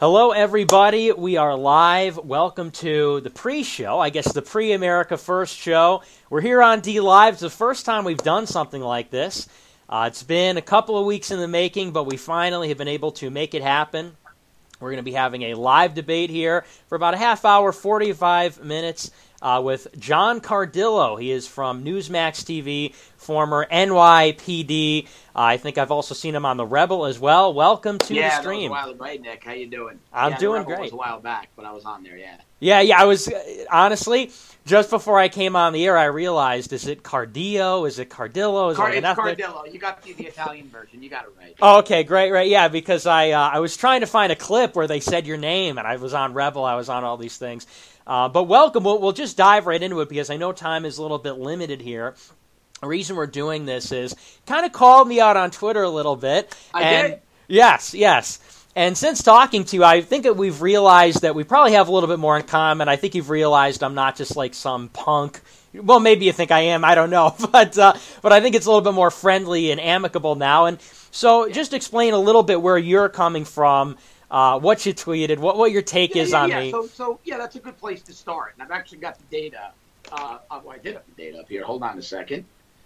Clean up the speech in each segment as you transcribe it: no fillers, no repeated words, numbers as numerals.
Hello, everybody. We are live. Welcome to the pre-show, I guess the pre-America First show. We're here on DLive. It's the first time we've done something like this. It's been a couple of weeks in the making, but we finally have been able to make it happen. We're going to be having a live debate here for about a half hour, 45 minutes, with John Cardillo. He is from Newsmax TV, former NYPD. I think I've also seen him on The Rebel as well. Welcome to the stream. Yeah, that was a while back, Nick. How you doing? I'm doing The Rebel great. was a while back, but I was on there, yeah. Yeah, I was, honestly, just before I came on the air, I realized, is it Cardillo? Is it Cardillo? It's Cardillo. You got the Italian version. You got it right. Oh, okay, great, right. Yeah, because I was trying to find a clip where they said your name, and I was on Rebel, I was on all these things. But welcome. We'll just dive right into it because I know time is a little bit limited here. The reason we're doing this is kind of called me out on Twitter a little bit. I did? Yes. And since talking to you, I think that we've realized that we probably have a little bit more in common. I think you've realized I'm not just like some punk. Well, maybe you think I am. I don't know. But I think it's a little bit more friendly and amicable now. And so just explain a little bit where you're coming from, what you tweeted, what your take is on me. So, that's a good place to start. And I've actually got the data. I did have the data up here. Hold on a second.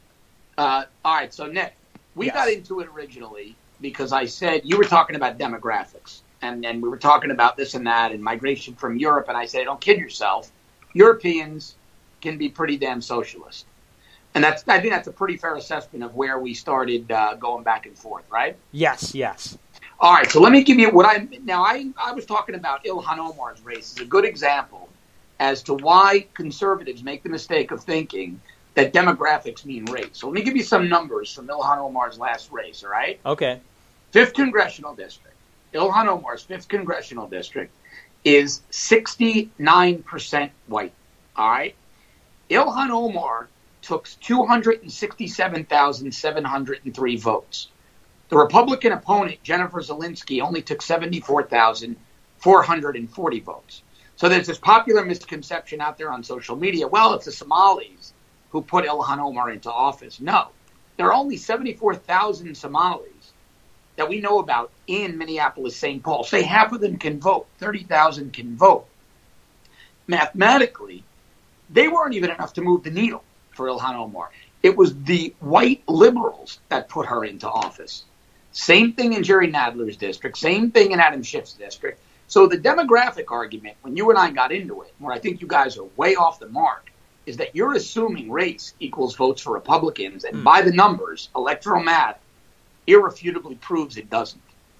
All right, so Nick, we got into it originally because I said you were talking about demographics, and we were talking about this and that and migration from Europe, and I said, don't kid yourself. Europeans can be pretty damn socialist. And I think that's a pretty fair assessment of where we started going back and forth, right? Yes. All right, so let me give you what I was talking about Ilhan Omar's race is a good example as to why conservatives make the mistake of thinking that demographics mean race. So let me give you some numbers from Ilhan Omar's last race, all right? Okay. 5th Congressional District. Ilhan Omar's 5th Congressional District is 69% white, all right? Ilhan Omar took 267,703 votes. The Republican opponent, Jennifer Zelensky, only took 74,440 votes. So there's this popular misconception out there on social media, well, it's the Somalis who put Ilhan Omar into office. No, there are only 74,000 Somalis that we know about in Minneapolis, St. Paul. Say half of them can vote, 30,000 can vote. Mathematically, they weren't even enough to move the needle for Ilhan Omar. It was the white liberals that put her into office. Same thing in Jerry Nadler's district, same thing in Adam Schiff's district. So the demographic argument, when you and I got into it, where I think you guys are way off the mark, is that you're assuming race equals votes for Republicans. And by the numbers, electoral math irrefutably proves it doesn't.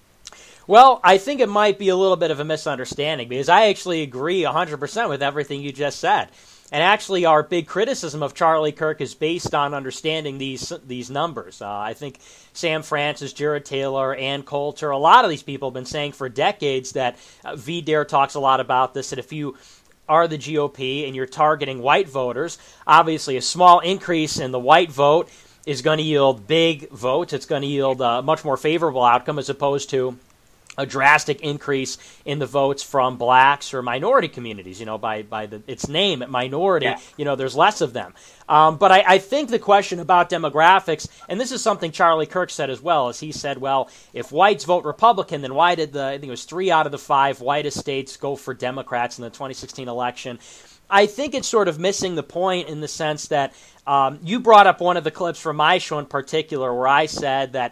Well, I think it might be a little bit of a misunderstanding because I actually agree 100% with everything you just said. And actually, our big criticism of Charlie Kirk is based on understanding these numbers. I think Sam Francis, Jared Taylor, Ann Coulter, a lot of these people have been saying for decades that VDare talks a lot about this, that if you are the GOP and you're targeting white voters, obviously a small increase in the white vote is going to yield big votes. It's going to yield a much more favorable outcome as opposed to a drastic increase in the votes from blacks or minority communities, by its name, minority, there's less of them. But I think the question about demographics, and this is something Charlie Kirk said as well, is he said, well, if whites vote Republican, then why did I think it was 3 out of the 5 whitest states go for Democrats in the 2016 election? I think it's sort of missing the point in the sense that you brought up one of the clips from my show in particular where I said that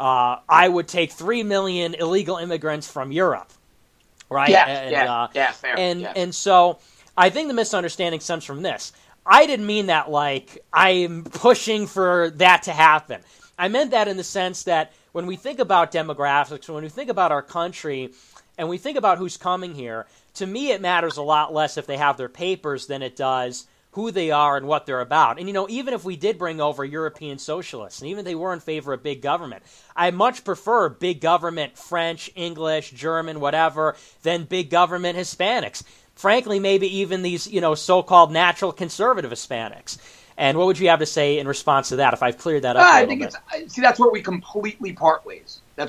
I would take 3 million illegal immigrants from Europe, right? Fair. And so I think the misunderstanding stems from this. I didn't mean that like I'm pushing for that to happen. I meant that in the sense that when we think about demographics, when we think about our country, and we think about who's coming here, to me it matters a lot less if they have their papers than it does who they are and what they're about. And, even if we did bring over European socialists, and even if they were in favor of big government, I much prefer big government French, English, German, whatever, than big government Hispanics. Frankly, maybe even these, so-called natural conservative Hispanics. And what would you have to say in response to that, if I've cleared that up a little bit? That's where we completely part ways. And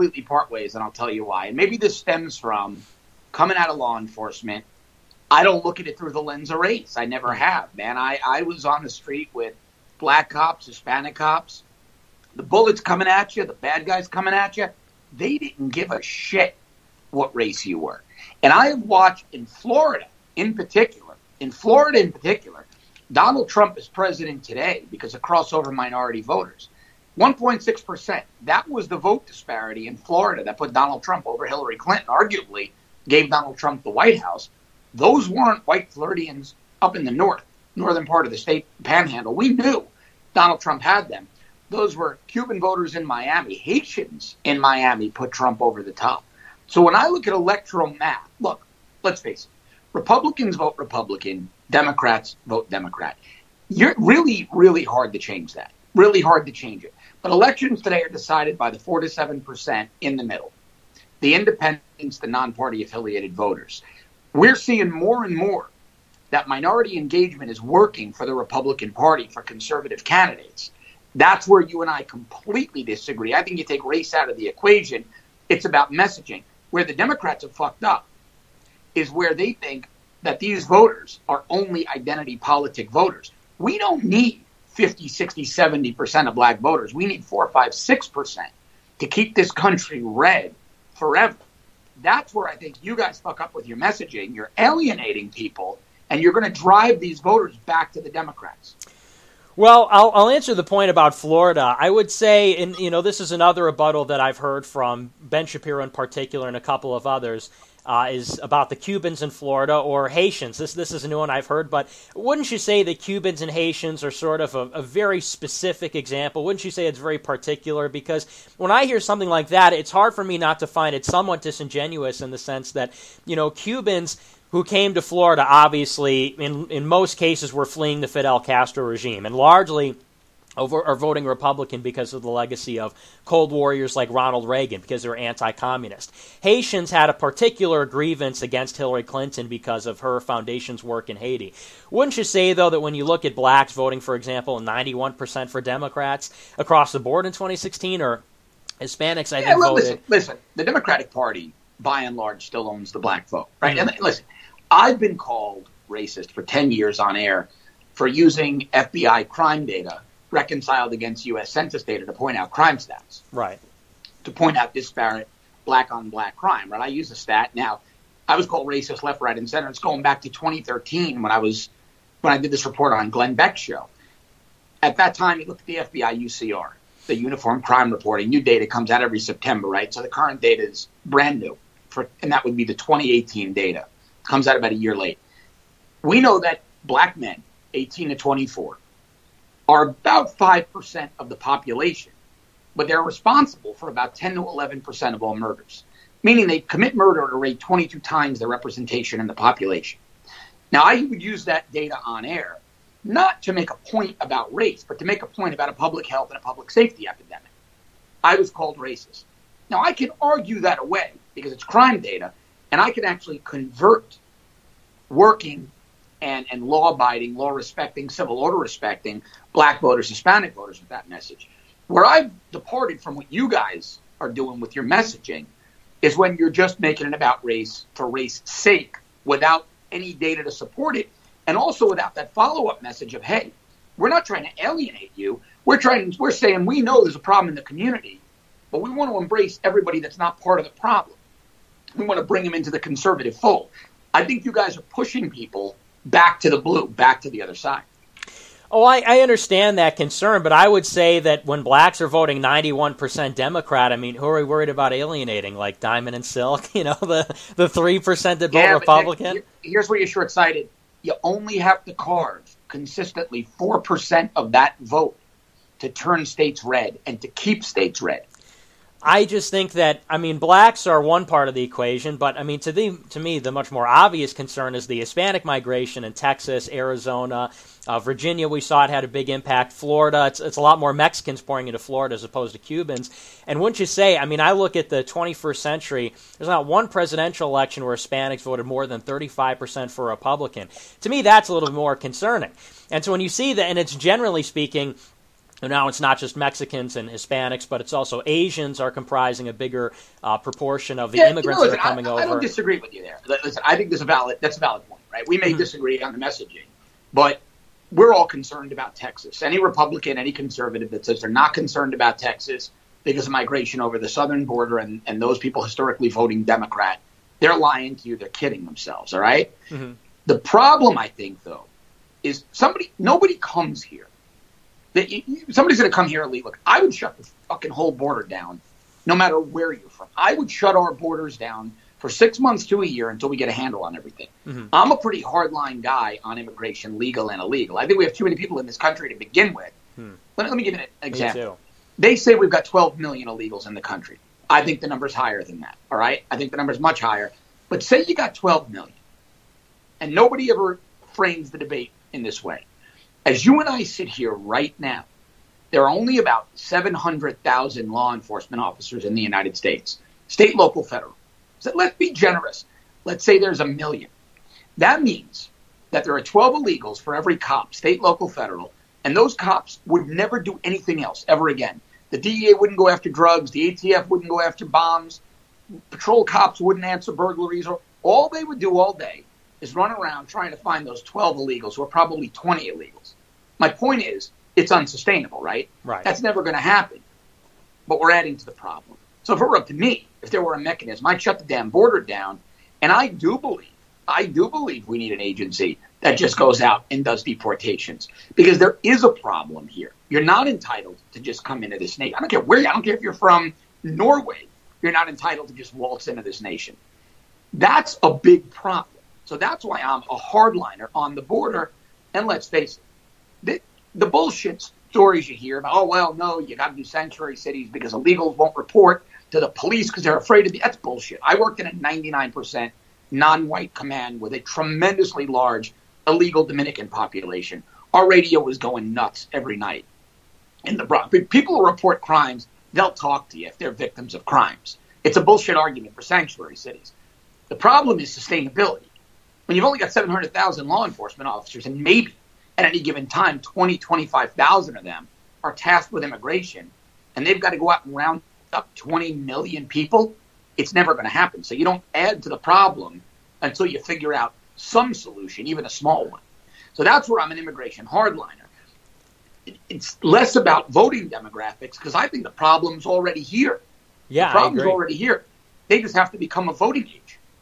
I'll tell you why. And maybe this stems from coming out of law enforcement. I don't look at it through the lens of race. I never have, man. I was on the street with black cops, Hispanic cops. The bullets coming at you, the bad guys coming at you, they didn't give a shit what race you were. And I have watched in Florida in particular, Donald Trump is president today because of crossover minority voters. 1.6%. That was the vote disparity in Florida that put Donald Trump over Hillary Clinton, arguably gave Donald Trump the White House. Those weren't white Floridians up in the northern part of the state panhandle. We knew Donald Trump had them. Those were Cuban voters in Miami. Haitians in Miami put Trump over the top. So when I look at electoral math, look, let's face it, Republicans vote Republican, Democrats vote Democrat. You're really, really hard to change that. Really hard to change it. But elections today are decided by the 4 to 7% in the middle. The independents, the non-party affiliated voters. We're seeing more and more that minority engagement is working for the Republican Party, for conservative candidates. That's where you and I completely disagree. I think you take race out of the equation. It's about messaging. Where the Democrats have fucked up is where they think that these voters are only identity politic voters. We don't need 50, 60, 70% of black voters. We need 4, 5, 6% to keep this country red forever. That's where I think you guys fuck up with your messaging. You're alienating people, and you're going to drive these voters back to the Democrats. Well, I'll answer the point about Florida. I would say, and this is another rebuttal that I've heard from Ben Shapiro in particular and a couple of others, is about the Cubans in Florida or Haitians. This is a new one I've heard, but wouldn't you say that Cubans and Haitians are sort of a very specific example? Wouldn't you say it's very particular? Because when I hear something like that, it's hard for me not to find it somewhat disingenuous in the sense that, Cubans who came to Florida, obviously, in most cases, were fleeing the Fidel Castro regime, and largely are voting Republican because of the legacy of Cold Warriors like Ronald Reagan, because they were anti-communist. Haitians had a particular grievance against Hillary Clinton because of her foundation's work in Haiti. Wouldn't you say, though, that when you look at blacks voting, for example, 91% for Democrats across the board in 2016, or Hispanics, I think, voted... Listen, the Democratic Party, by and large, still owns the black vote, right? Mm-hmm. And listen, I've been called racist for 10 years on air for using FBI crime data reconciled against U.S. Census data to point out crime stats. Right. To point out disparate black-on-black crime, right? I use a stat. Now, I was called racist left, right, and center. It's going back to 2013 when I did this report on Glenn Beck's show. At that time, you looked at the FBI UCR, the Uniform Crime Reporting. New data comes out every September, right? So the current data is brand new, and that would be the 2018 data. Comes out about a year late. We know that black men, 18 to 24, are about 5% of the population, but they're responsible for about 10 to 11% of all murders, meaning they commit murder at a rate 22 times their representation in the population. Now, I would use that data on air, not to make a point about race, but to make a point about a public health and a public safety epidemic. I was called racist. Now, I can argue that away because it's crime data, and I can actually convert working and law-abiding, law-respecting, civil order-respecting black voters, Hispanic voters with that message. Where I've departed from what you guys are doing with your messaging is when you're just making it about race for race's sake without any data to support it, and also without that follow-up message of, hey, we're not trying to alienate you. We're saying we know there's a problem in the community, but we want to embrace everybody that's not part of the problem. We want to bring them into the conservative fold. I think you guys are pushing people back to the blue, back to the other side. Oh, I understand that concern, but I would say that when blacks are voting 91% Democrat, I mean, who are we worried about alienating? Like Diamond and Silk, the 3% that vote Republican? Nick, here's where you're short-sighted. You only have to carve consistently 4% of that vote to turn states red and to keep states red. I just think that, blacks are one part of the equation, but, to me, the much more obvious concern is the Hispanic migration in Texas, Arizona, Virginia. We saw it had a big impact. Florida, it's a lot more Mexicans pouring into Florida as opposed to Cubans. And wouldn't you say, I look at the 21st century, there's not one presidential election where Hispanics voted more than 35% for a Republican. To me, that's a little bit more concerning. And so when you see that, and it's generally speaking, now it's not just Mexicans and Hispanics, but it's also Asians are comprising a bigger proportion of the immigrants that are coming over. I don't disagree with you there. Listen, I think that's a valid point, right? We may disagree on the messaging, but we're all concerned about Texas. Any Republican, any conservative that says they're not concerned about Texas, because of migration over the southern border and those people historically voting Democrat, they're lying to you. They're kidding themselves. All right. Mm-hmm. The problem, I think, though, is nobody comes here. Somebody's going to come here illegally. Look, I would shut the fucking whole border down, no matter where you're from. I would shut our borders down for 6 months to a year until we get a handle on everything. Mm-hmm. I'm a pretty hardline guy on immigration, legal and illegal. I think we have too many people in this country to begin with. Let me give you an example. They say we've got 12 million illegals in the country. I think the number's higher than that. All right? I think the number's much higher. But say you got 12 million, and nobody ever frames the debate in this way. As you and I sit here right now, there are only about 700,000 law enforcement officers in the United States, state, local, federal. So let's be generous. Let's say there's 1 million. That means that there are 12 illegals for every cop, state, local, federal, and those cops would never do anything else ever again. The DEA wouldn't go after drugs. The ATF wouldn't go after bombs. Patrol cops wouldn't answer burglaries. All they would do all day is run around trying to find those 12 illegals, who are probably 20 illegals. My point is, it's unsustainable, right? Right. That's never going to happen. But we're adding to the problem. So if it were up to me, if there were a mechanism, I'd shut the damn border down. And I do believe we need an agency that just goes out and does deportations. Because there is a problem here. You're not entitled to just come into this nation. I don't care where you are. I don't care if you're from Norway. You're not entitled to just waltz into this nation. That's a big problem. So that's why I'm a hardliner on the border. And let's face it, the bullshit stories you hear about, oh, well, no, you got to do sanctuary cities because illegals won't report to the police because they're afraid of that's bullshit. I worked in a 99% non-white command with a tremendously large illegal Dominican population. Our radio was going nuts every night in the Bronx. People who report crimes, they'll talk to you if they're victims of crimes. It's a bullshit argument for sanctuary cities. The problem is sustainability. When you've only got 700,000 law enforcement officers, and maybe at any given time 20, 25,000 of them are tasked with immigration, and they've got to go out and round up 20 million people, it's never going to happen. So you don't add to the problem until you figure out some solution, even a small one. So that's where I'm an immigration hardliner. It's less about voting demographics, because I think the problem's already here. Yeah, the problem's already here. They just have to become a voting age.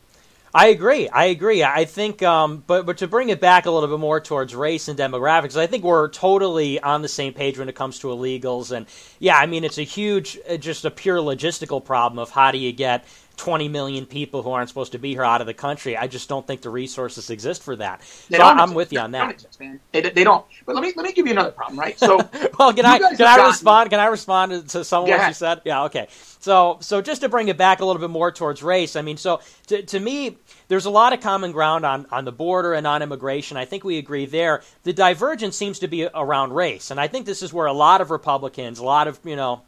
I agree. I think, but to bring it back a little bit more towards race and demographics, I think we're totally on the same page when it comes to illegals. And yeah, I mean, it's a huge, just a pure logistical problem of how do you get 20 million people who aren't supposed to be here out of the country. I just don't think the resources exist for that. So I'm with you on that. They don't exist, man. They don't. But let me give you another problem, right? So, well, can I respond? Can I respond to some of what you said? Yeah, okay. So just to bring it back a little bit more towards race, I mean, so to me, there's a lot of common ground on the border and on immigration. I think we agree there. The divergence seems to be around race, and I think this is where a lot of Republicans, a lot of,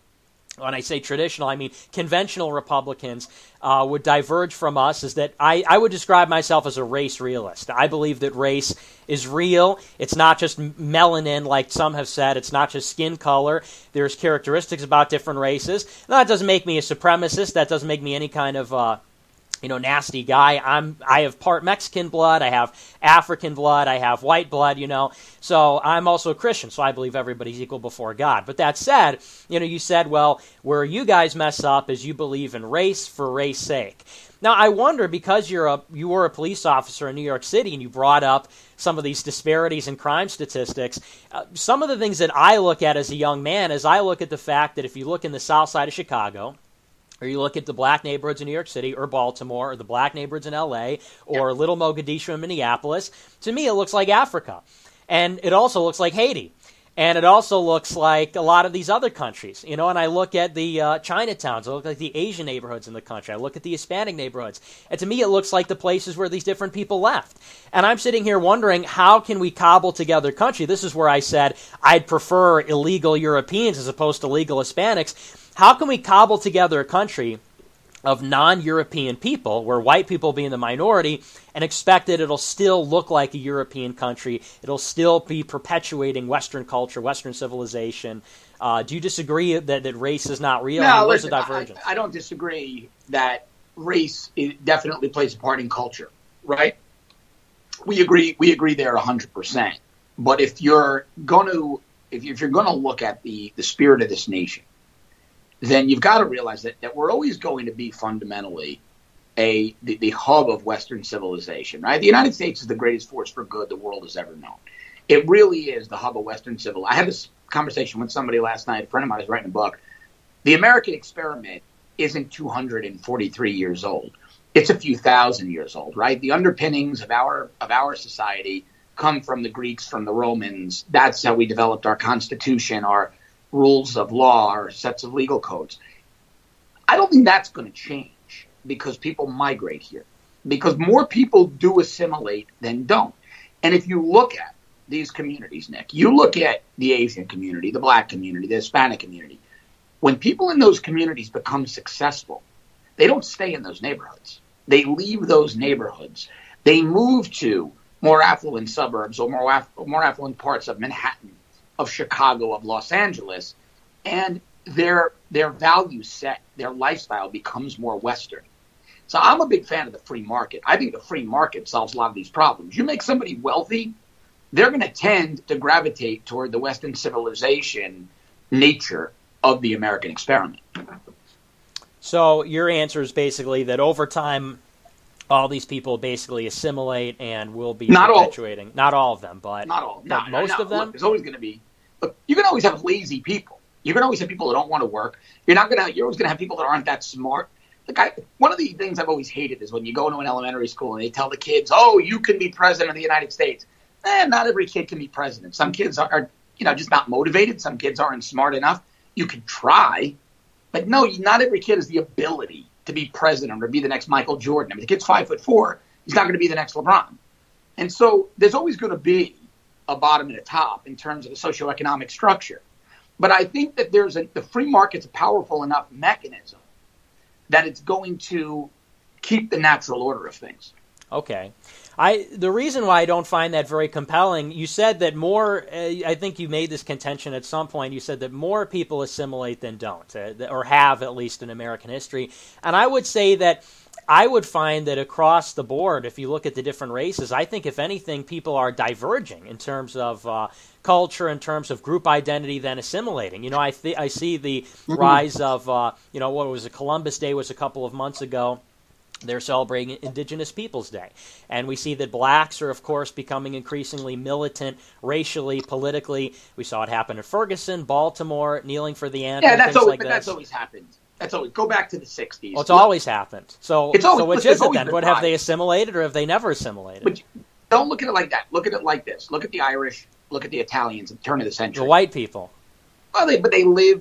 when I say traditional, I mean conventional Republicans would diverge from us, is that I would describe myself as a race realist. I believe that race is real. It's not just melanin, like some have said. It's not just skin color. There's characteristics about different races. Now, that doesn't make me a supremacist. That doesn't make me any kind of nasty guy. I have part Mexican blood, I have African blood, I have white blood, So I'm also a Christian, so I believe everybody's equal before God. But that said, you said, well, where you guys mess up is you believe in race for race sake. Now, I wonder, because you were a police officer in New York City and you brought up some of these disparities in crime statistics, some of the things that I look at as a young man is I look at the fact that if you look in the south side of Chicago, or you look at the black neighborhoods in New York City or Baltimore, or the black neighborhoods in L.A., or Little Mogadishu in Minneapolis, to me it looks like Africa. And it also looks like Haiti. And it also looks like a lot of these other countries. And I look at the Chinatowns, I look like the Asian neighborhoods in the country, I look at the Hispanic neighborhoods. And to me it looks like the places where these different people left. And I'm sitting here wondering, how can we cobble together a country? This is where I said I'd prefer illegal Europeans as opposed to legal Hispanics. How can we cobble together a country of non-European people, where white people be in the minority, and expect that it'll still look like a European country? It'll still be perpetuating Western culture, Western civilization. Do you disagree that race is not real? No, listen, I don't disagree that race definitely plays a part in culture, right? We agree there 100%. But if you're going to look at the spirit of this nation, then you've got to realize that we're always going to be fundamentally the hub of Western civilization, right? The United States is the greatest force for good the world has ever known. It really is the hub of Western civilization. I had this conversation with somebody last night. A friend of mine was writing a book. The American experiment isn't 243 years old. It's a few thousand years old, right? The underpinnings of our society come from the Greeks, from the Romans. That's how we developed our Constitution, our rules of law, our sets of legal codes. I don't think that's going to change because people migrate here, because more people do assimilate than don't. And if you look at these communities, Nick, you look at the Asian community, the Black community, the Hispanic community, when people in those communities become successful, they don't stay in those neighborhoods. They leave those neighborhoods. They move to more affluent suburbs or more affluent parts of Manhattan, of Chicago, of Los Angeles, and their value set, their lifestyle becomes more Western. So I'm a big fan of the free market. I think the free market solves a lot of these problems. You make somebody wealthy, they're going to tend to gravitate toward the Western civilization nature of the American experiment. So your answer is basically that over time, all these people basically assimilate and will be perpetuating. Not all of them, but not all. But most of them. Look, there's always going to be. Look, you can always have lazy people. You can always have people that don't want to work. You're always going to have people that aren't that smart. One of the things I've always hated is when you go into an elementary school and they tell the kids, "Oh, you can be president of the United States." Not every kid can be president. Some kids are just not motivated. Some kids aren't smart enough. You can try, but no, not every kid has the ability to be president or be the next Michael Jordan. I mean, the kid's 5'4", he's not going to be the next LeBron. And so there's always going to be a bottom and a top in terms of the socioeconomic structure. But I think that the free market's a powerful enough mechanism that it's going to keep the natural order of things. Okay. The reason why I don't find that very compelling, you said that more, I think you made this contention at some point, you said that more people assimilate than don't, or have at least in American history. And I would say that I would find that across the board, if you look at the different races, I think if anything, people are diverging in terms of culture, in terms of group identity, than assimilating. I see the rise of, what was it, Columbus Day was a couple of months ago. They're celebrating Indigenous Peoples Day. And we see that blacks are, of course, becoming increasingly militant racially, politically. We saw it happen in Ferguson, Baltimore, kneeling for the anthem, that's always happened. That's always. Go back to the 60s. Well, it's always happened. So which is it then? What, have they right. assimilated or have they never assimilated? But don't look at it like that. Look at it like this. Look at the Irish. Look at the Italians at the turn of the century. The white people. Well, they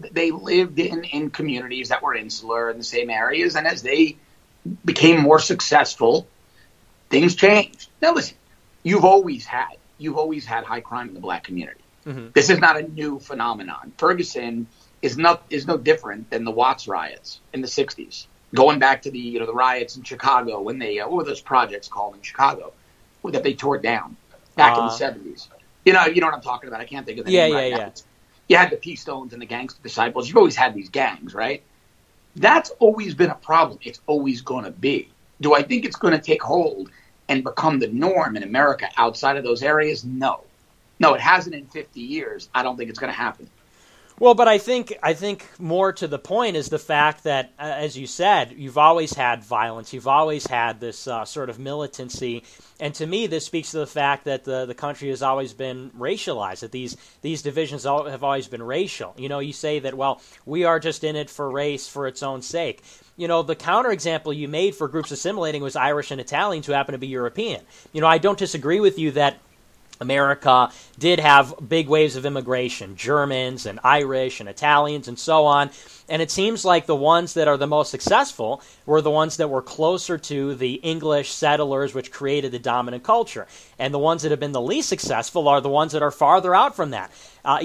lived in communities that were insular in the same areas, and as they became more successful, things changed. Now listen, you've always had high crime in the black community. Mm-hmm. This is not a new phenomenon. Ferguson is no different than the Watts riots in the 60s. Going back to the riots in Chicago when they what were those projects called in Chicago that they tore down back in the 70s. You know what I'm talking about. I can't think of the name right now. You had the P-Stones and the Gangster Disciples. You've always had these gangs, right? That's always been a problem. It's always going to be. Do I think it's going to take hold and become the norm in America outside of those areas? No. No, it hasn't in 50 years. I don't think it's going to happen. Well, but I think more to the point is the fact that, as you said, you've always had violence. You've always had this sort of militancy. And to me, this speaks to the fact that the country has always been racialized, that these divisions have always been racial. You say that, well, we are just in it for race for its own sake. The counterexample you made for groups assimilating was Irish and Italians who happen to be European. I don't disagree with you that America did have big waves of immigration, Germans and Irish and Italians and so on. And it seems like the ones that are the most successful were the ones that were closer to the English settlers, which created the dominant culture. And the ones that have been the least successful are the ones that are farther out from that.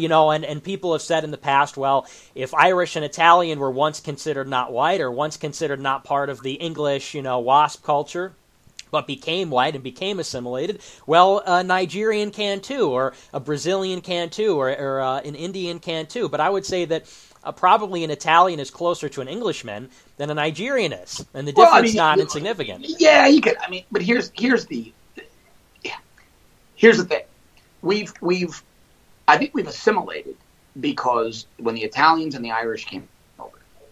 And people have said in the past, well, if Irish and Italian were once considered not white or once considered not part of the English, WASP culture, but became white and became assimilated, well, a Nigerian can too, or a Brazilian can too, or an Indian can too. But I would say that probably an Italian is closer to an Englishman than a Nigerian is, and the difference is not insignificant. Yeah, you could. But here's the thing. I think we've assimilated because when the Italians and the Irish came over,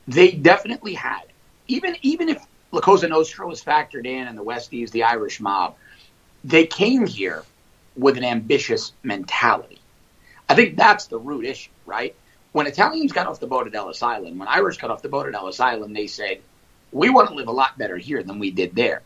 They definitely had. Even if La Cosa Nostra was factored in and the Westies, the Irish mob, they came here with an ambitious mentality. I think that's the root issue, right? When Italians got off the boat at Ellis Island, when Irish got off the boat at Ellis Island, they said, we want to live a lot better here than we did there.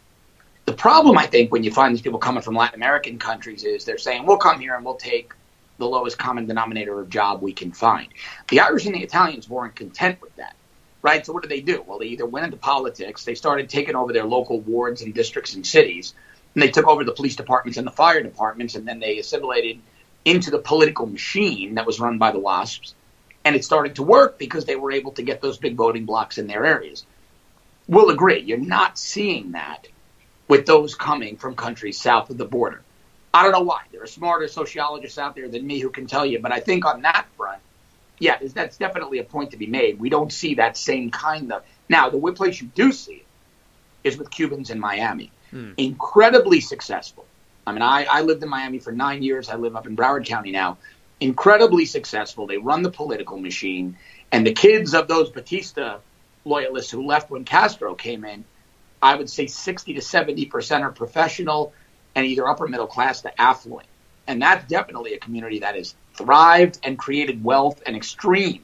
The problem, I think, when you find these people coming from Latin American countries is they're saying, we'll come here and we'll take the lowest common denominator of job we can find. The Irish and the Italians weren't content with that, right? So what did they do? Well, they either went into politics, they started taking over their local wards and districts and cities, and they took over the police departments and the fire departments, and then they assimilated into the political machine that was run by the WASPs. And it started to work because they were able to get those big voting blocks in their areas. We'll agree, you're not seeing that with those coming from countries south of the border. I don't know why. There are smarter sociologists out there than me who can tell you, but I think on that front, yeah, that's definitely a point to be made. We don't see that same kind of. Now, the one place you do see it is with Cubans in Miami. Incredibly successful. I mean, I lived in Miami for 9 years. I live up in Broward County now. Incredibly successful. They run the political machine. And the kids of those Batista loyalists who left when Castro came in, I would say 60 to 70% are professional and either upper middle class to affluent. And that's definitely a community that has thrived and created wealth and extreme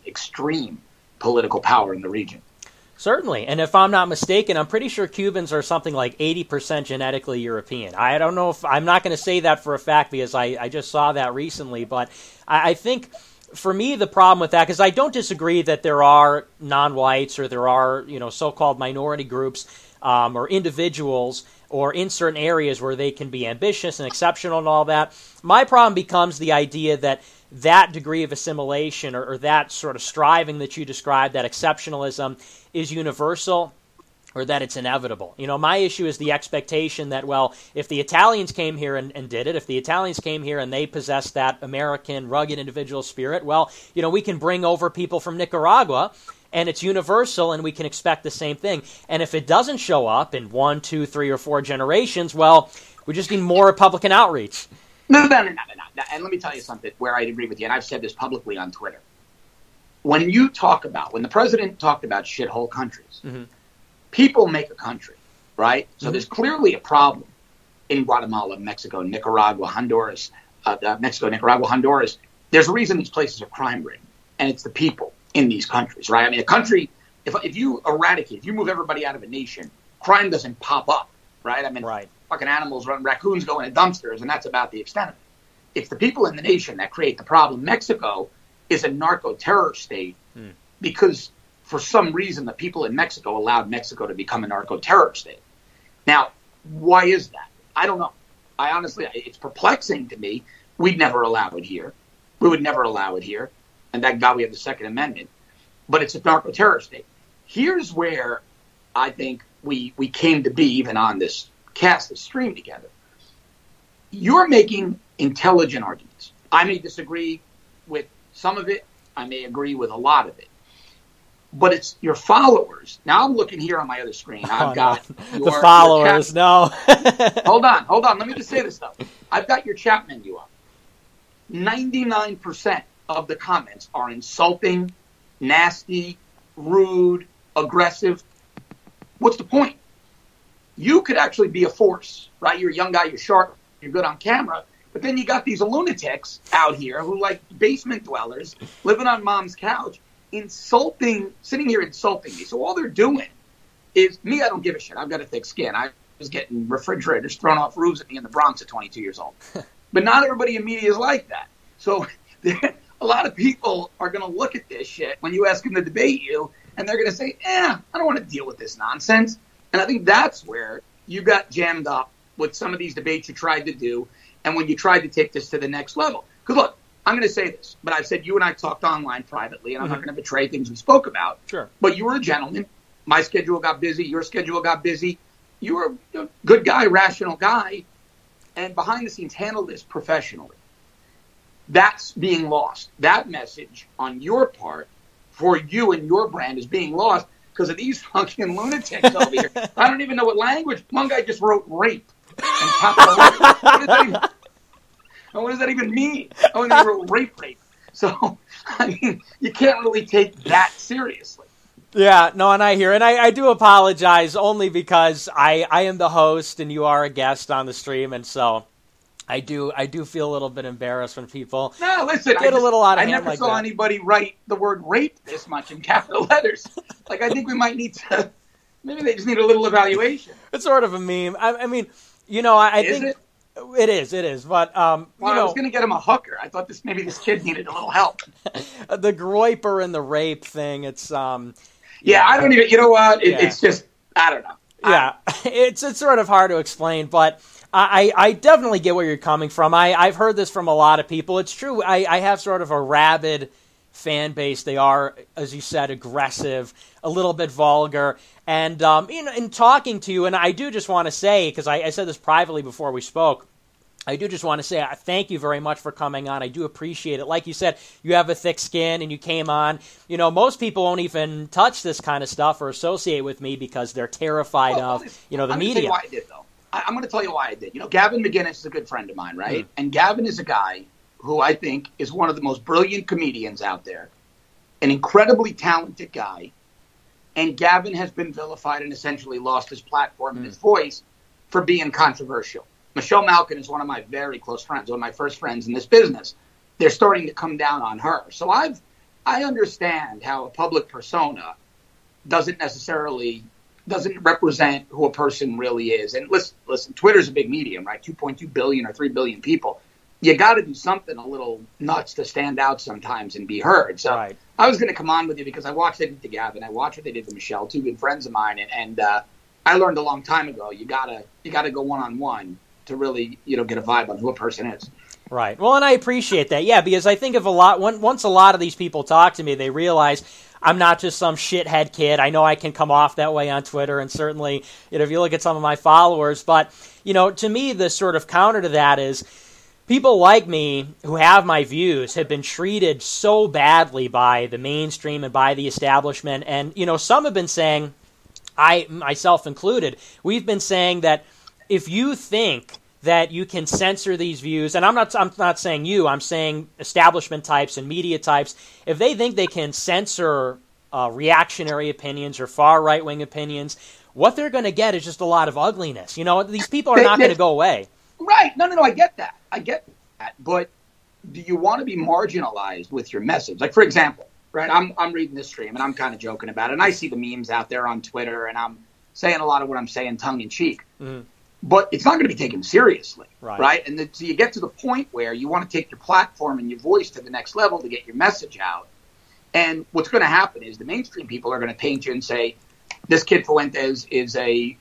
political power in the region. Certainly. And if I'm not mistaken, I'm pretty sure Cubans are something like 80% genetically European. I don't know if I'm not going to say that for a fact because I just saw that recently. But I think for me, the problem with that, because I don't disagree that there are non-whites or there are, so-called minority groups or individuals or in certain areas where they can be ambitious and exceptional and all that. My problem becomes the idea that degree of assimilation or that sort of striving that you described, that exceptionalism, is universal or that it's inevitable. My issue is the expectation that, well, if the Italians came here and did it, if the Italians came here and they possessed that American rugged individual spirit, well, we can bring over people from Nicaragua and it's universal and we can expect the same thing. And if it doesn't show up in 1, 2, 3, or 4 generations, well, we just need more Republican outreach. No. And let me tell you something where I'd agree with you, and I've said this publicly on Twitter. When the president talked about shithole countries, people make a country, right? So there's clearly a problem in Guatemala, Mexico, Nicaragua, Honduras. There's a reason these places are crime-ridden, and it's the people in these countries, right? I mean, a country, if you move everybody out of a nation, crime doesn't pop up, right? I mean, fucking animals raccoons go into dumpsters, and that's about the extent of it. It's the people in the nation that create the problem. Mexico is a narco-terror state because for some reason the people in Mexico allowed Mexico to become a narco-terror state. Now, why is that? I don't know. It's perplexing to me. We'd never allow it here. We would never allow it here. And thank God we have the Second Amendment. But it's a narco-terror state. Here's where I think we came to be even on this stream together. You're making intelligent arguments. I may disagree with some of it. I may agree with a lot of it. But it's your followers. Now I'm looking here on my other screen. I've got the followers. No. Hold on. Let me just say this stuff. I've got your chat menu up. 99% of the comments are insulting, nasty, rude, aggressive. What's the point? You could actually be a force, right? You're a young guy, you're sharp, you're good on camera, but then you got these lunatics out here who like basement dwellers living on mom's couch, sitting here insulting me. So all they're doing is, me, I don't give a shit. I've got a thick skin. I was getting refrigerators thrown off roofs at me in the Bronx at 22 years old. But not everybody in media is like that. So a lot of people are going to look at this shit when you ask them to debate you, and they're going to say, I don't want to deal with this nonsense. And I think that's where you got jammed up with some of these debates you tried to do, and when you tried to take this to the next level. Because look, I'm going to say this, but I've said you and I talked online privately, and I'm not going to betray things we spoke about. Sure. But you were a gentleman. My schedule got busy. Your schedule got busy. You were a good guy, rational guy, and behind the scenes handled this professionally. That's being lost. That message on your part for you and your brand is being lost because of these fucking lunatics over here. I don't even know what language. One guy just wrote rape. And capital rape. What does that even mean? Oh, and they wrote rape. So, I mean, you can't really take that seriously. Yeah, no, and I hear, and I do apologize only because I am the host and you are a guest on the stream, and so I do feel a little bit embarrassed when people No, listen, get a little out of hand I never like saw that. anybody write the word rape this much in capital letters. Like, I think we might need to, maybe they just need a little evaluation. It's sort of a meme. I mean, I think it? It is, but I was going to get him a hooker. I thought maybe this kid needed a little help. The groiper and the rape thing. It's Yeah, I don't even. You know what? It's just I don't know. Yeah, it's sort of hard to explain, but I definitely get where you're coming from. I've heard this from a lot of people. It's true. I have sort of a rabid fan base. They are, as you said, aggressive, a little bit vulgar. And in talking to you, and I do just want to say, because I said this privately before we spoke, I do just want to say thank you very much for coming on. I do appreciate it. Like you said, you have a thick skin and you came on. Most people won't even touch this kind of stuff or associate with me because they're terrified of, the media. I'm going to tell you why I did, though. I'm going to tell you why I did. Gavin McInnes is a good friend of mine, right? And Gavin is a guy who I think is one of the most brilliant comedians out there, an incredibly talented guy. And Gavin has been vilified and essentially lost his platform and his voice for being controversial. Michelle Malkin is one of my very close friends, one of my first friends in this business. They're starting to come down on her. So I understand how a public persona doesn't represent who a person really is. And listen, Twitter's a big medium, right? 2.2 billion or 3 billion people. You got to do something a little nuts to stand out sometimes and be heard. So right. I was going to come on with you because I watched what they did to Gavin. I watched what they did to Michelle, two good friends of mine. And I learned a long time ago, you gotta go one-on-one to really, get a vibe on who a person is. Right. Well, and I appreciate that. Yeah, because I think once a lot of these people talk to me, they realize I'm not just some shithead kid. I know I can come off that way on Twitter, and certainly, if you look at some of my followers. But, to me, the sort of counter to that is people like me who have my views have been treated so badly by the mainstream and by the establishment. And, some have been saying, I, myself included, we've been saying that if you think that you can censor these views, and I'm not saying you, I'm saying establishment types and media types, if they think they can censor reactionary opinions or far right-wing opinions, what they're going to get is just a lot of ugliness. These people are not going to go away. Right. No, I get that. But do you want to be marginalized with your message? Like, for example, right, I'm reading this stream, and I'm kind of joking about it, and I see the memes out there on Twitter, and I'm saying a lot of what I'm saying tongue-in-cheek. Mm-hmm. But it's not going to be taken seriously, right? And so you get to the point where you want to take your platform and your voice to the next level to get your message out. And what's going to happen is the mainstream people are going to paint you and say, this kid Fuentes is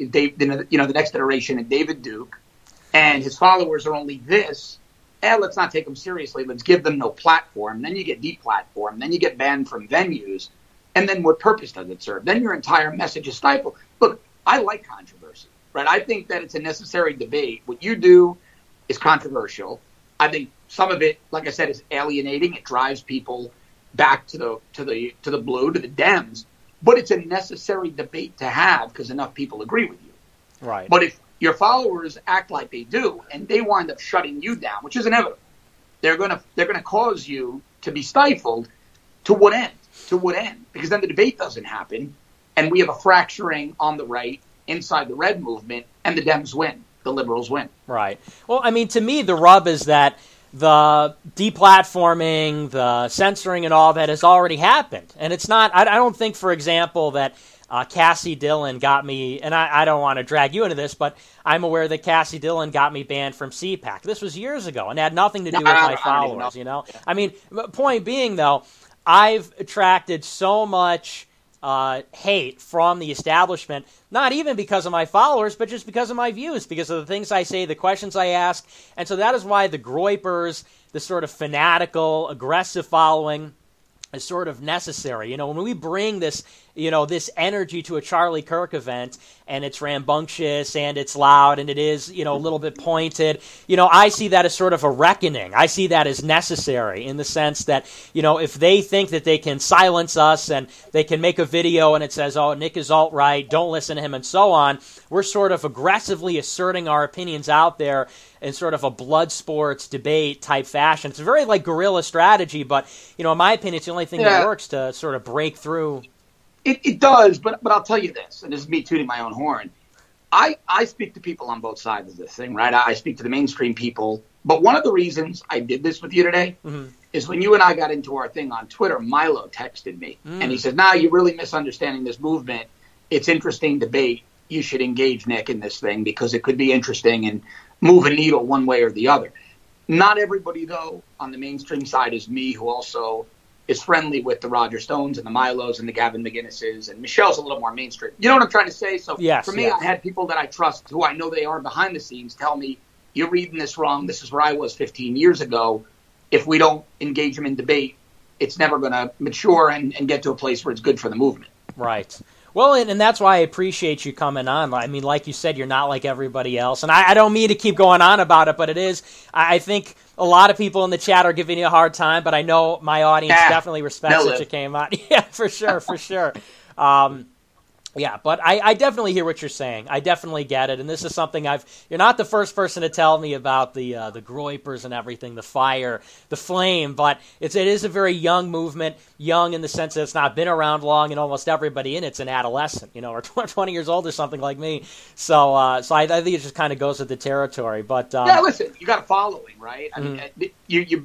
the next iteration of David Duke, and his followers are only this. Let's not take them seriously. Let's give them no platform. Then you get deplatformed. Then you get banned from venues. And then what purpose does it serve? Then your entire message is stifled. Look, I like controversy. Right, I think that it's a necessary debate. What you do is controversial. I think some of it, like I said, is alienating. It drives people back to the blue, to the Dems. But it's a necessary debate to have because enough people agree with you. Right. But if your followers act like they do and they wind up shutting you down, which is inevitable, they're gonna cause you to be stifled. To what end? To what end? Because then the debate doesn't happen, and we have a fracturing on the right. Inside the red movement, and the Dems win. The liberals win. Right. Well, I mean, to me, the rub is that the deplatforming, the censoring, and all that has already happened. And it's not, I don't think, for example, that Cassie Dillon got me, and I don't want to drag you into this, but I'm aware that Cassie Dillon got me banned from CPAC. This was years ago, and had nothing to do with my followers, I mean, point being, though, I've attracted so much hate from the establishment, not even because of my followers, but just because of my views, because of the things I say, the questions I ask. And so that is why the groypers, the sort of fanatical, aggressive following is sort of necessary. When we bring this, this energy to a Charlie Kirk event, and it's rambunctious and it's loud and it is, a little bit pointed, I see that as sort of a reckoning. I see that as necessary in the sense that, if they think that they can silence us and they can make a video and it says, oh, Nick is alt-right, don't listen to him, and so on, we're sort of aggressively asserting our opinions out there in sort of a blood sports debate type fashion. It's a very like guerrilla strategy, but, in my opinion, it's the only thing that works to sort of break through. It does, but I'll tell you this, and this is me tooting my own horn. I speak to people on both sides of this thing, right? I speak to the mainstream people. But one of the reasons I did this with you today is when you and I got into our thing on Twitter, Milo texted me. And he said, you're really misunderstanding this movement. It's interesting debate. You should engage, Nick, in this thing because it could be interesting and move a needle one way or the other. Not everybody, though, on the mainstream side is me, who also is friendly with the Roger Stones and the Milos and the Gavin McGinnises, and Michelle's a little more mainstream. You know what I'm trying to say? So for me, I had people that I trust who I know they are behind the scenes tell me, you're reading this wrong. This is where I was 15 years ago. If we don't engage them in debate, it's never going to mature and get to a place where it's good for the movement. Right. Well, and that's why I appreciate you coming on. I mean, like you said, you're not like everybody else. And I don't mean to keep going on about it, but it is. I think a lot of people in the chat are giving you a hard time, but I know my audience definitely respects that you came on. Yeah, for sure. Yeah, but I definitely hear what you're saying. I definitely get it, and this is something you're not the first person to tell me about the Groypers and everything, the fire, the flame, but it is a very young movement, young in the sense that it's not been around long, and almost everybody in it's an adolescent, or 20 years old or something like me. So I think it just kind of goes with the territory. But listen, you got a following, right? I mean, you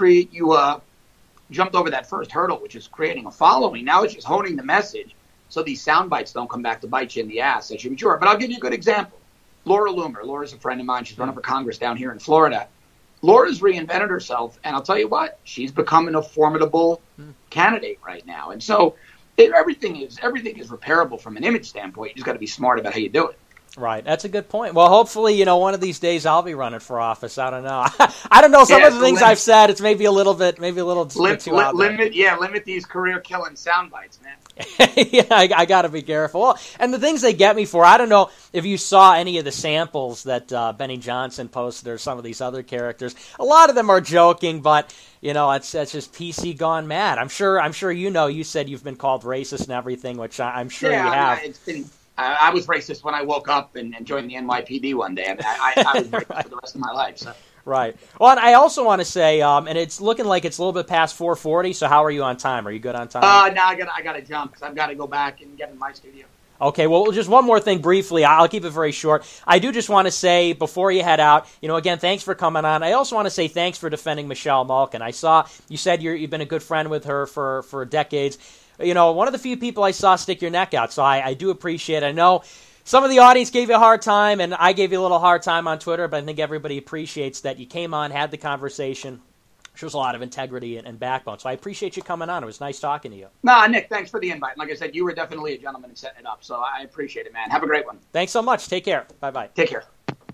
jumped over that first hurdle, which is creating a following. Now it's just honing the message, so these sound bites don't come back to bite you in the ass as you mature. But I'll give you a good example. Laura Loomer. Laura's a friend of mine. She's running for Congress down here in Florida. Laura's reinvented herself, and I'll tell you what, she's becoming a formidable candidate right now. And so everything is repairable from an image standpoint. You just got to be smart about how you do it. Right. That's a good point. Well, hopefully, one of these days I'll be running for office. I don't know. I don't know. Some of the things I've said, it's maybe a little too out there. Limit these career-killing sound bites, man. Yeah, I got to be careful. Well, and the things they get me for, I don't know if you saw any of the samples that Benny Johnson posted or some of these other characters. A lot of them are joking, but it's just PC gone mad. I'm sure you said you've been called racist and everything, which I'm sure you have. I was racist when I woke up and joined the NYPD one day. I mean, I was racist for the rest of my life. So. Right. Well, and I also want to say, and it's looking like it's a little bit past 4:40. So how are you on time? Are you good on time? No, I got to jump because I've got to go back and get in my studio. Okay, well, just one more thing briefly. I'll keep it very short. I do just want to say, before you head out, again, thanks for coming on. I also want to say thanks for defending Michelle Malkin. I saw you said you've been a good friend with her for decades. One of the few people I saw stick your neck out, so I do appreciate it. I know some of the audience gave you a hard time, and I gave you a little hard time on Twitter, but I think everybody appreciates that you came on, had the conversation. Shows a lot of integrity and backbone. So I appreciate you coming on. It was nice talking to you. Nah, Nick, thanks for the invite. Like I said, you were definitely a gentleman in setting it up, so I appreciate it, man. Have a great one. Thanks so much. Take care. Bye-bye. Take care.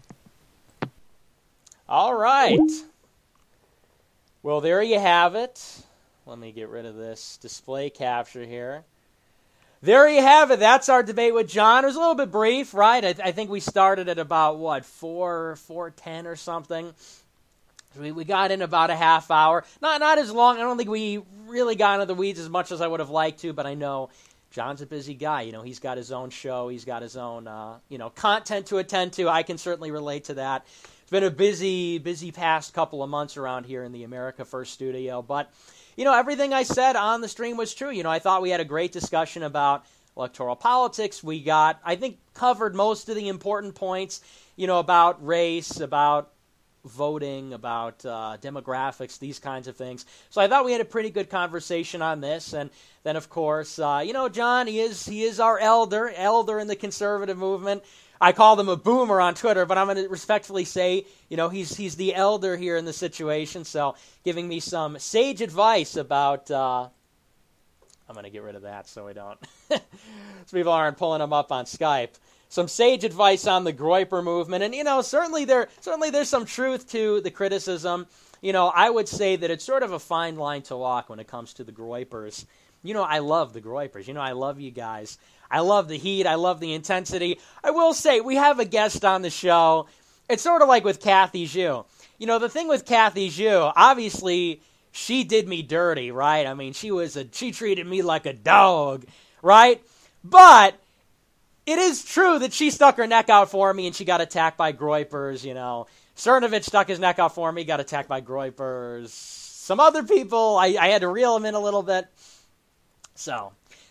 All right. Well, there you have it. Let me get rid of this display capture here. There you have it. That's our debate with John. It was a little bit brief, right? I think we started at about, 4:10 or something. We got in about a half hour. Not as long. I don't think we really got into the weeds as much as I would have liked to, but I know John's a busy guy. He's got his own show. He's got his own, content to attend to. I can certainly relate to that. It's been a busy past couple of months around here in the America First studio, but everything I said on the stream was true. I thought we had a great discussion about electoral politics. We covered most of the important points, about race, about voting, about demographics, these kinds of things. So I thought we had a pretty good conversation on this. And then, of course, John, he is our elder in the conservative movement. I called him a boomer on Twitter, but I'm going to respectfully say, he's the elder here in the situation. So giving me some sage advice about, I'm going to get rid of that so we don't, so people aren't pulling him up on Skype. Some sage advice on the Groyper movement. And, certainly there's some truth to the criticism. I would say that it's sort of a fine line to walk when it comes to the Groypers. I love the Groypers. I love you guys. I love the heat. I love the intensity. I will say, we have a guest on the show. It's sort of like with Kathy Zhu. The thing with Kathy Zhu, obviously, she did me dirty, right? I mean, she treated me like a dog, right? But it is true that she stuck her neck out for me and she got attacked by Groypers, Cernovich stuck his neck out for me, got attacked by Groypers. Some other people, I had to reel them in a little bit. So,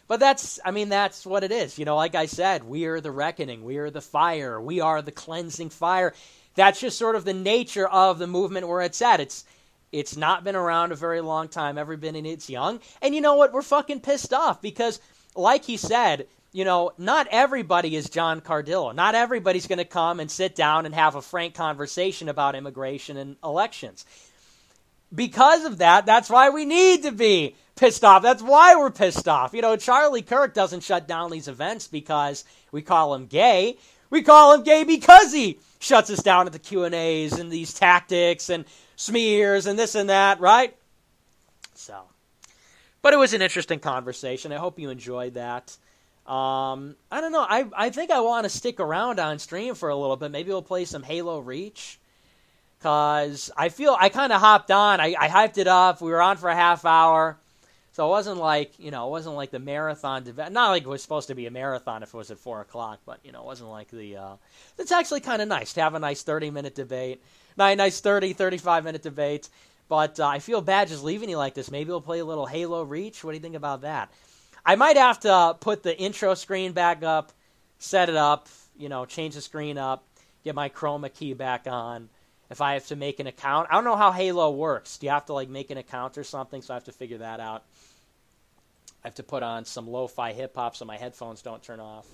But that's what it is. Like I said, we are the reckoning. We are the fire. We are the cleansing fire. That's just sort of the nature of the movement where it's at. It's not been around a very long time, ever been in its young. And you know what? We're fucking pissed off because, like he said, not everybody is John Cardillo. Not everybody's going to come and sit down and have a frank conversation about immigration and elections. Because of that, that's why we need to be pissed off. That's why we're pissed off. Charlie Kirk doesn't shut down these events because we call him gay. We call him gay because he shuts us down at the Q&As and these tactics and smears and this and that, right? So, but it was an interesting conversation. I hope you enjoyed that. I don't know. I think I want to stick around on stream for a little bit. Maybe we'll play some Halo Reach. Because I kind of hopped on. I hyped it up. We were on for a half hour. So it wasn't like, the marathon debate. Not like it was supposed to be a marathon if it was at 4 o'clock. But, it wasn't like it's actually kind of nice to have a nice 30-minute debate. Nice 35-minute debate. But I feel bad just leaving you like this. Maybe we'll play a little Halo Reach. What do you think about that? I might have to put the intro screen back up, set it up, change the screen up, get my chroma key back on. If I have to make an account. I don't know how Halo works. Do you have to make an account or something? So I have to figure that out. I have to put on some lo-fi hip-hop so my headphones don't turn off.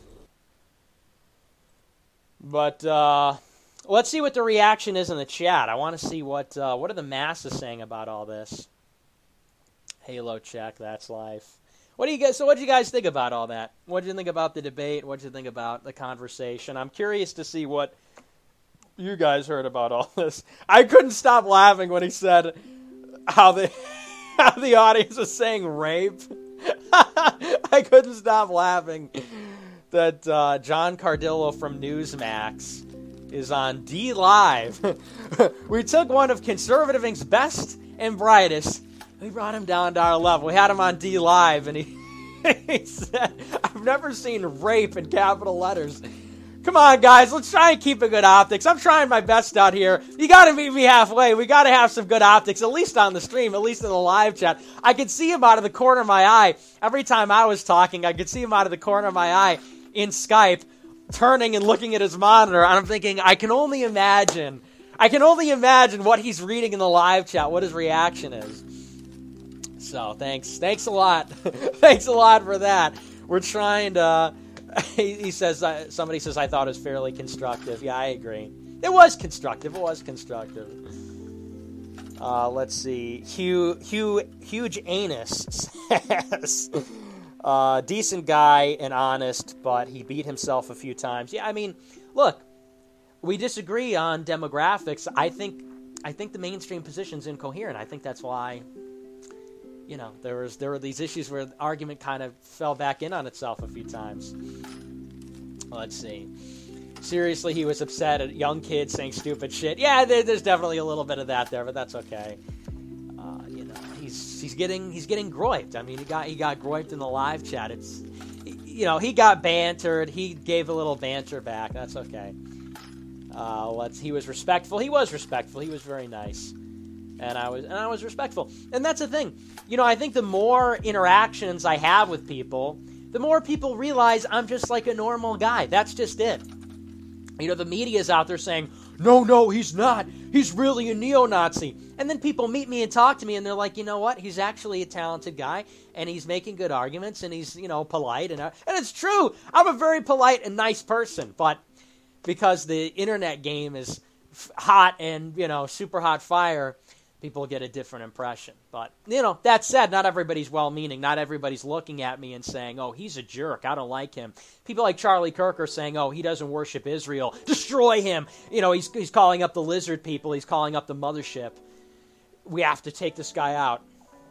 But let's see what the reaction is in the chat. I want to see what are the masses saying about all this. Halo check, that's life. What do you guys think about all that? What did you think about the debate? What did you think about the conversation? I'm curious to see what you guys heard about all this. I couldn't stop laughing when he said how the audience was saying rape. I couldn't stop laughing that John Cardillo from Newsmax is on D Live. We took one of Conservative Inc.'s best and brightest. We brought him down to our level. We had him on D Live, and he said, "I've never seen rape in capital letters." Come on, guys, let's try and keep a good optics. I'm trying my best out here. You got to meet me halfway. We got to have some good optics, at least on the stream, at least in the live chat. I could see him out of the corner of my eye. Every time I was talking, I could see him out of the corner of my eye in Skype, turning and looking at his monitor. And I'm thinking, I can only imagine what he's reading in the live chat, what his reaction is. So, thanks a lot. Thanks a lot for that. We're trying to... He says, somebody says, I thought it was fairly constructive. Yeah, I agree. It was constructive. Let's see. Huge Anus says, decent guy and honest, but he beat himself a few times. Yeah, look, we disagree on demographics. I think the mainstream position's incoherent. I think that's why... there were these issues where the argument kind of fell back in on itself a few times. Let's see. Seriously, he was upset at young kids saying stupid shit. Yeah, there's definitely a little bit of that there, but that's okay. He's getting groiped. He got groiped in the live chat. It's he got bantered. He gave a little banter back. That's okay. He was respectful. He was very nice. And I was respectful. And that's the thing. I think the more interactions I have with people, the more people realize I'm just like a normal guy. That's just it. The media's out there saying, no, he's not. He's really a neo-Nazi. And then people meet me and talk to me, and they're like, you know what? He's actually a talented guy, and he's making good arguments, and he's, polite. And it's true. I'm a very polite and nice person. But because the internet game is hot and, super hot fire, people get a different impression. But, that said, not everybody's well-meaning. Not everybody's looking at me and saying, oh, he's a jerk. I don't like him. People like Charlie Kirk are saying, oh, he doesn't worship Israel. Destroy him. He's calling up the lizard people. He's calling up the mothership. We have to take this guy out.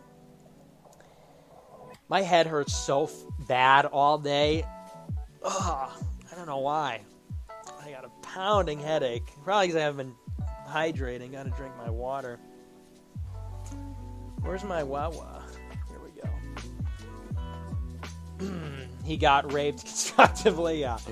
My head hurts so bad all day. Ugh, I don't know why. I got a pounding headache. Probably because I haven't been hydrating. Got to drink my water. Where's my Wawa? Here we go. He got raped constructively. Yeah.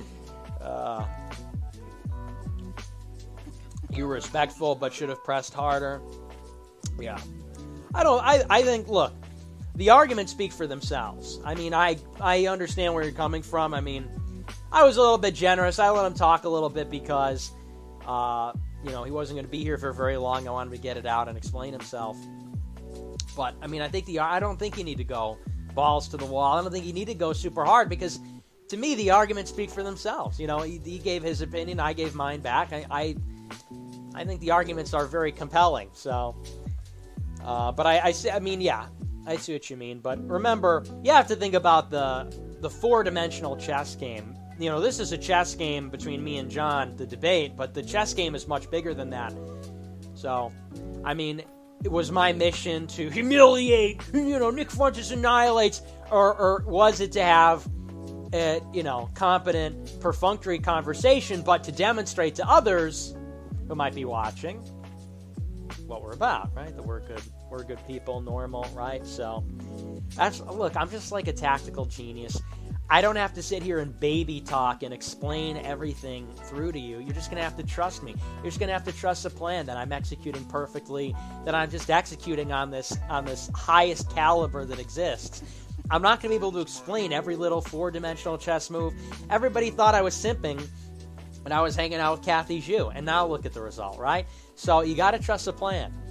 You were respectful, but should have pressed harder. Yeah. I think, look, the arguments speak for themselves. I mean, I understand where you're coming from. I mean, I was a little bit generous. I let him talk a little bit because, he wasn't going to be here for very long. I wanted to get it out and explain himself. But, I mean, I don't think you need to go balls to the wall. I don't think you need to go super hard because, to me, the arguments speak for themselves. He gave his opinion. I gave mine back. I think the arguments are very compelling. So, but I see what you mean. But remember, you have to think about the four-dimensional chess game. This is a chess game between me and John, the debate, but the chess game is much bigger than that. So, I mean, it was my mission to humiliate, Nick Fuentes annihilates, or was it to have a, competent, perfunctory conversation, but to demonstrate to others who might be watching what we're about, right? That we're good people, normal, right? So, I'm just like a tactical genius. I don't have to sit here and baby talk and explain everything through to you. You're just going to have to trust me. You're just going to have to trust the plan that I'm executing perfectly, that I'm just executing on this highest caliber that exists. I'm not going to be able to explain every little four-dimensional chess move. Everybody thought I was simping when I was hanging out with Kathy Zhu, and now look at the result, right? So you got to trust the plan.